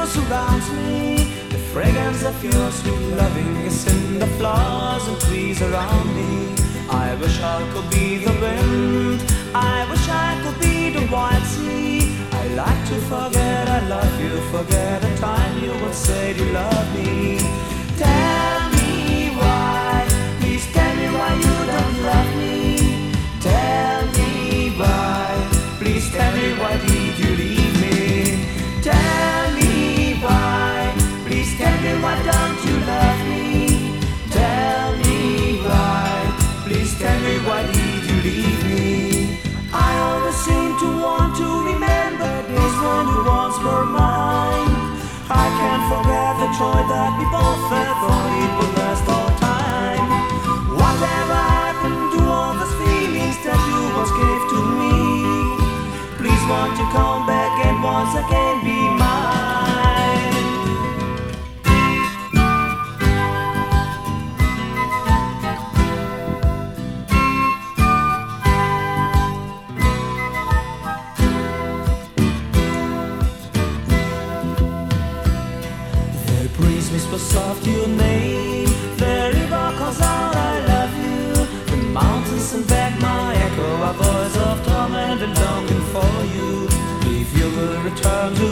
surrounds me. The fragrance of your sweet loving is in the flowers and trees around me. I wish I could be the wind, I wish I could be the wide sea. I like to forget I love you, forget the time you would say you love me. Tell me why, please tell me why you don't love me. Tell me why, please tell me why did you leave me. Tell me why, please tell me why don't you love me. Tell me why, please tell me why did you leave me. I always seem to want to remember days when you once were mine. I can't forget the joy that we both felt, thought it would last all time. Whatever happened to all those feelings that you once gave to me? Please won't you come back and once again be mine. The breeze whispers soft your name, the river calls out I love you. The mountains send back my echo, a voice of torment and longing for you. If you will return to